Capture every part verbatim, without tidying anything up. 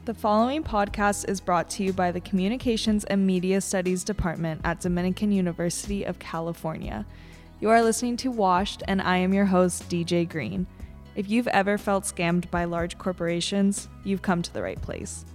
The following podcast is brought to you by the Communications and Media Studies Department at Dominican University of California. You are listening to Washed, and I am your host, D J Green. If you've ever felt scammed by large corporations, you've come to the right place.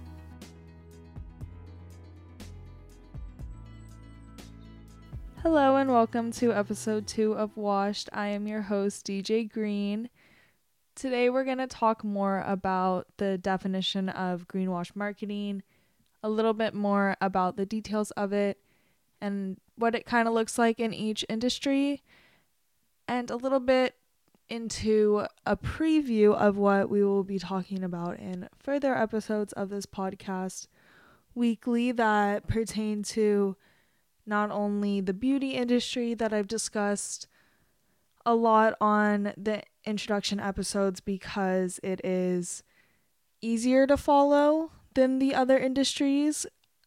Hello and welcome to episode two of Washed. I am your host, D J Green. Today we're going to talk more about the definition of greenwash marketing, a little bit more about the details of it and what it kind of looks like in each industry, and a little bit into a preview of what we will be talking about in further episodes of this podcast weekly that pertain to not only the beauty industry that I've discussed a lot on the introduction episodes because it is easier to follow than the other industries,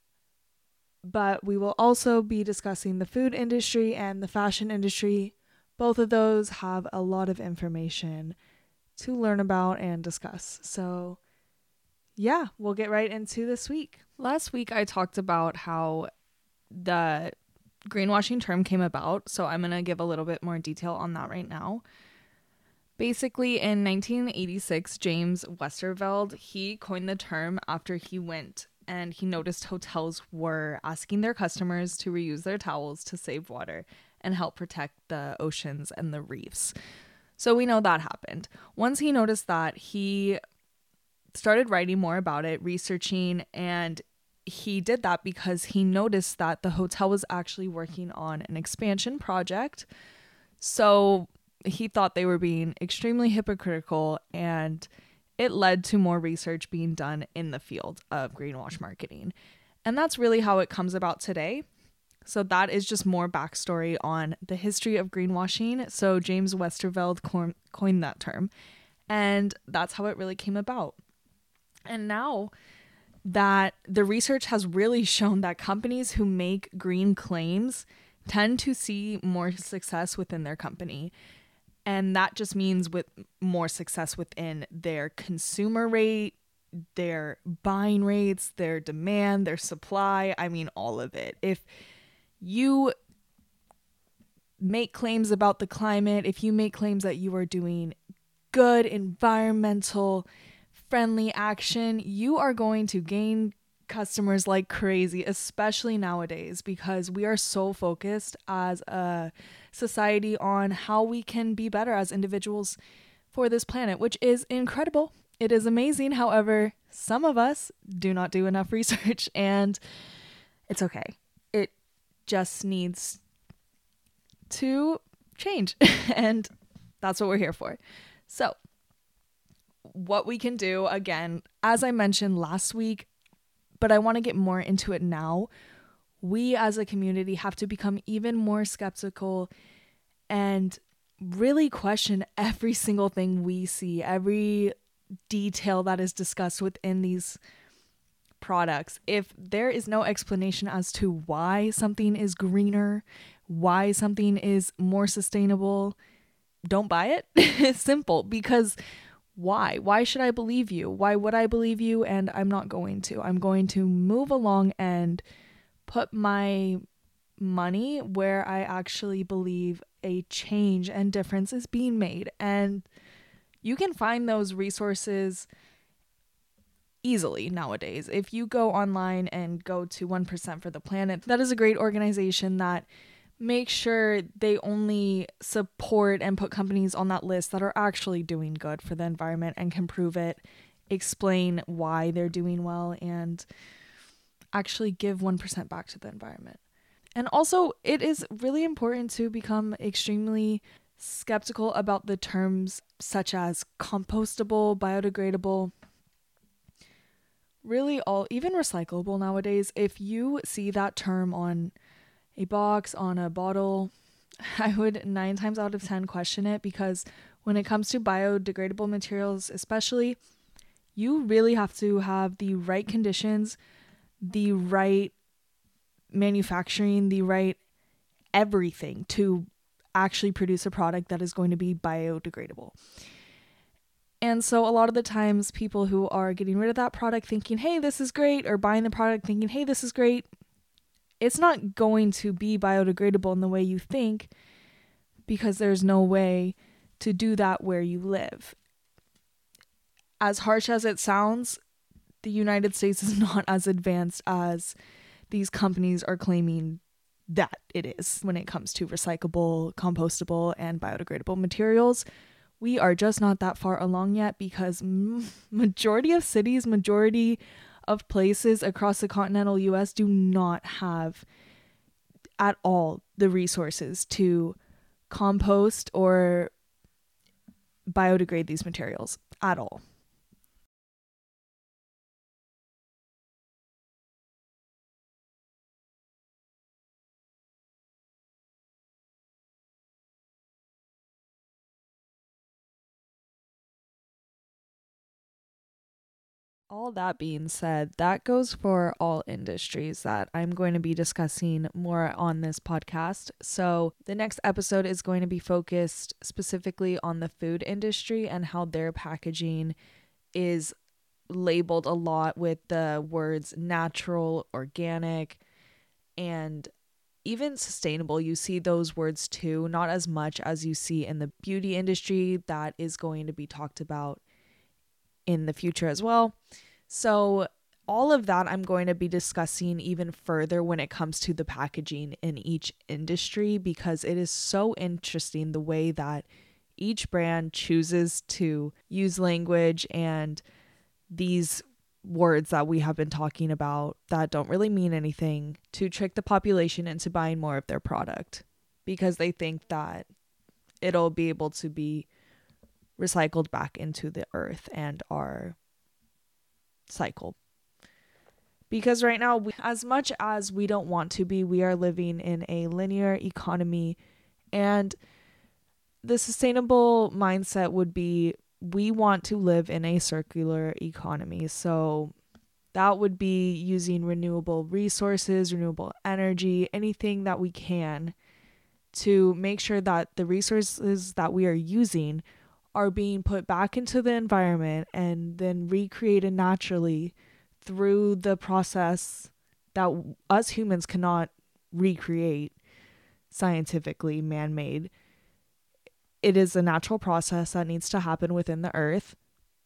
but we will also be discussing the food industry and the fashion industry. Both of those have a lot of information to learn about and discuss. So yeah, we'll get right into this week. Last week I talked about how the greenwashing term came about, so I'm going to give a little bit more detail on that right now. Basically, in nineteen eighty-six, James Westerveld, he coined the term after he went and he noticed hotels were asking their customers to reuse their towels to save water and help protect the oceans and the reefs. So we know that happened. Once he noticed that, he started writing more about it, researching, and he did that because he noticed that the hotel was actually working on an expansion project. So he thought they were being extremely hypocritical, and it led to more research being done in the field of greenwash marketing. And that's really how it comes about today. So that is just more backstory on the history of greenwashing. So James Westerveld co- coined that term, and that's how it really came about. And now that the research has really shown that companies who make green claims tend to see more success within their company. And that just means with more success within their consumer rate, their buying rates, their demand, their supply. I mean, all of it. If you make claims about the climate, if you make claims that you are doing good environmental friendly action, you are going to gain customers like crazy, especially nowadays, because we are so focused as a society on how we can be better as individuals for this planet, which is incredible. It is amazing. However, some of us do not do enough research, and it's okay. It just needs to change, and that's what we're here for. So what we can do, again, as I mentioned last week, but I want to get more into it now, we as a community have to become even more skeptical and really question every single thing we see, every detail that is discussed within these products. If there is no explanation as to why something is greener, why something is more sustainable, don't buy it. It's simple, because Why? Why should I believe you? Why would I believe you? And I'm not going to. I'm going to move along and put my money where I actually believe a change and difference is being made. And you can find those resources easily nowadays. If you go online and go to one percent for the Planet, that is a great organization that make sure they only support and put companies on that list that are actually doing good for the environment and can prove it, explain why they're doing well, and actually give one percent back to the environment. And also, it is really important to become extremely skeptical about the terms such as compostable, biodegradable, really all, even recyclable nowadays. If you see that term on a box, on a bottle, I would nine times out of ten question it, because when it comes to biodegradable materials especially, you really have to have the right conditions, the right manufacturing, the right everything to actually produce a product that is going to be biodegradable. And so a lot of the times people who are getting rid of that product thinking, hey, this is great, or buying the product thinking, hey, this is great, it's not going to be biodegradable in the way you think, because there's no way to do that where you live. As harsh as it sounds, the United States is not as advanced as these companies are claiming that it is when it comes to recyclable, compostable, and biodegradable materials. We are just not that far along yet, because m- majority of cities, majority of places across the continental U S do not have at all the resources to compost or biodegrade these materials at all. All that being said, that goes for all industries that I'm going to be discussing more on this podcast. So, the next episode is going to be focused specifically on the food industry and how their packaging is labeled a lot with the words natural, organic, and even sustainable. You see those words too, not as much as you see in the beauty industry. That is going to be talked about in the future as well. So all of that I'm going to be discussing even further when it comes to the packaging in each industry, because it is so interesting the way that each brand chooses to use language and these words that we have been talking about that don't really mean anything to trick the population into buying more of their product, because they think that it'll be able to be recycled back into the earth and our cycle. Because right now, we, as much as we don't want to be, we are living in a linear economy, and the sustainable mindset would be we want to live in a circular economy. So that would be using renewable resources, renewable energy, anything that we can to make sure that the resources that we are using are being put back into the environment and then recreated naturally through the process that us humans cannot recreate scientifically, man-made. It is a natural process that needs to happen within the earth.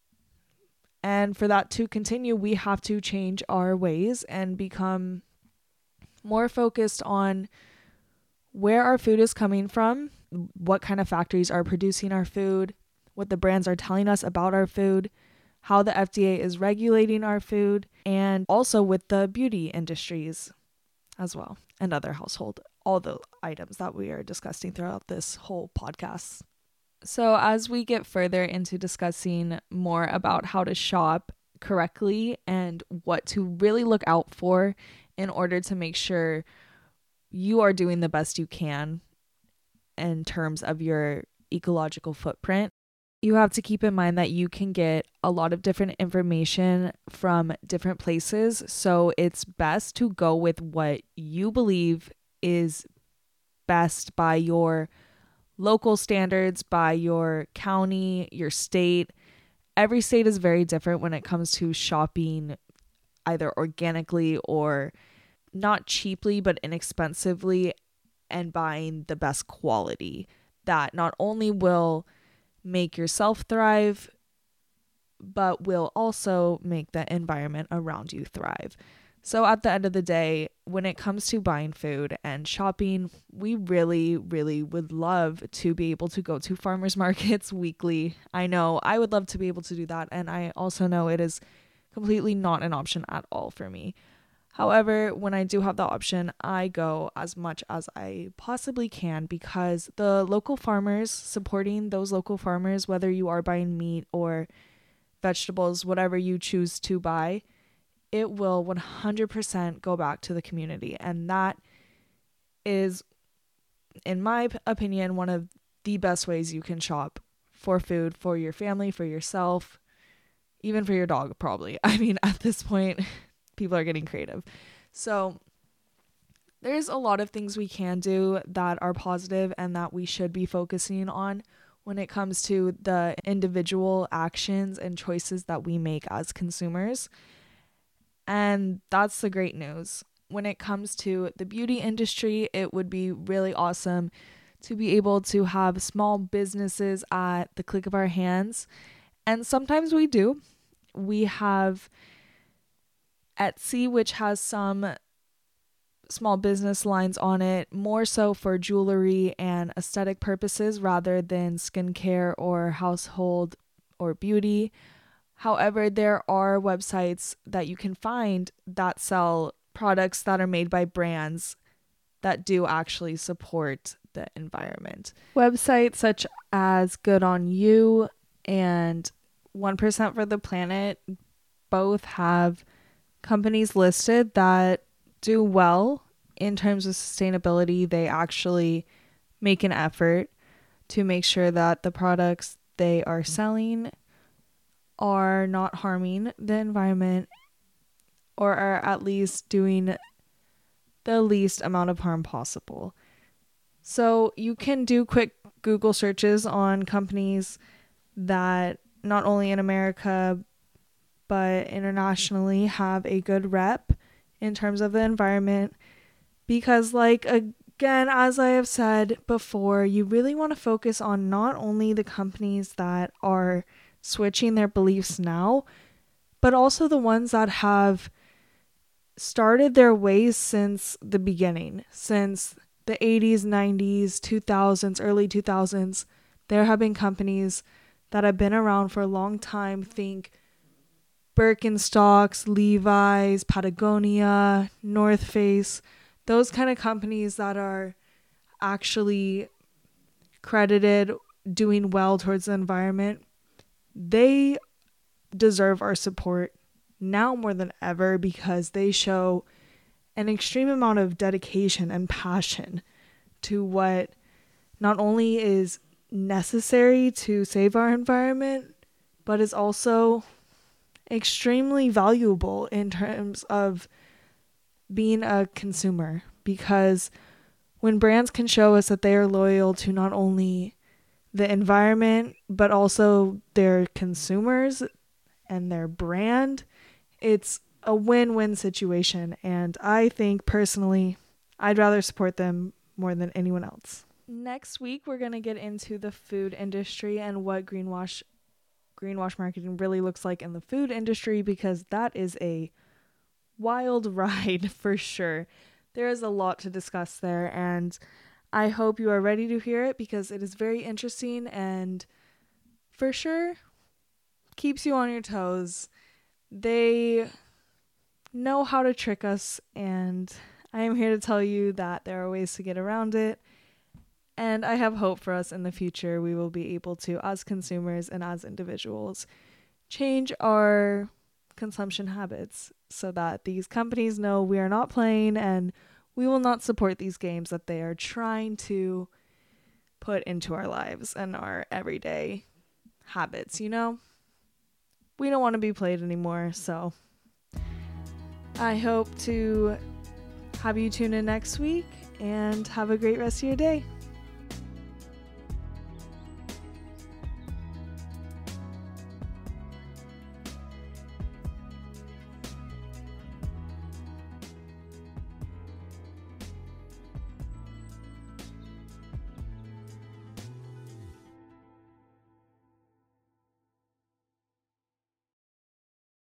And for that to continue, we have to change our ways and become more focused on where our food is coming from, what kind of factories are producing our food, what the brands are telling us about our food, how the F D A is regulating our food, and also with the beauty industries as well, and other household, all the items that we are discussing throughout this whole podcast. So as we get further into discussing more about how to shop correctly and what to really look out for in order to make sure you are doing the best you can in terms of your ecological footprint, you have to keep in mind that you can get a lot of different information from different places. So it's best to go with what you believe is best by your local standards, by your county, your state. Every state is very different when it comes to shopping either organically or not cheaply, but inexpensively, and buying the best quality that not only will make yourself thrive, but will also make the environment around you thrive. So at the end of the day, when it comes to buying food and shopping, we really, really would love to be able to go to farmers markets weekly. I know I would love to be able to do that, and I also know it is completely not an option at all for me. However, when I do have the option, I go as much as I possibly can, because the local farmers, supporting those local farmers, whether you are buying meat or vegetables, whatever you choose to buy, it will one hundred percent go back to the community. And that is, in my opinion, one of the best ways you can shop for food for your family, for yourself, even for your dog, probably. I mean, at this point, people are getting creative. So there's a lot of things we can do that are positive and that we should be focusing on when it comes to the individual actions and choices that we make as consumers. And that's the great news. When it comes to the beauty industry, it would be really awesome to be able to have small businesses at the click of our hands. And sometimes we do. We have Etsy, which has some small business lines on it, more so for jewelry and aesthetic purposes rather than skincare or household or beauty. However, there are websites that you can find that sell products that are made by brands that do actually support the environment. Websites such as Good On You and one percent for the Planet both have companies listed that do well in terms of sustainability. They actually make an effort to make sure that the products they are selling are not harming the environment or are at least doing the least amount of harm possible. So you can do quick Google searches on companies that not only in America but internationally have a good rep in terms of the environment, because like again, as I have said before, you really want to focus on not only the companies that are switching their beliefs now, but also the ones that have started their ways since the beginning, since the eighties, nineties, two thousands, early two thousands. There have been companies that have been around for a long time. Think Birkenstocks, Levi's, Patagonia, North Face, those kind of companies that are actually credited doing well towards the environment. They deserve our support now more than ever because they show an extreme amount of dedication and passion to what not only is necessary to save our environment, but is also extremely valuable in terms of being a consumer. Because when brands can show us that they are loyal to not only the environment, but also their consumers and their brand, it's a win-win situation. And I think personally, I'd rather support them more than anyone else. Next week, we're going to get into the food industry and what greenwash greenwash marketing really looks like in the food industry, because that is a wild ride for sure. There is a lot to discuss there, and I hope you are ready to hear it because it is very interesting and for sure keeps you on your toes. They know how to trick us, and I am here to tell you that there are ways to get around it. And I have hope for us in the future. We will be able to, as consumers and as individuals, change our consumption habits so that these companies know we are not playing and we will not support these games that they are trying to put into our lives and our everyday habits, you know? We don't want to be played anymore, so I hope to have you tune in next week and have a great rest of your day.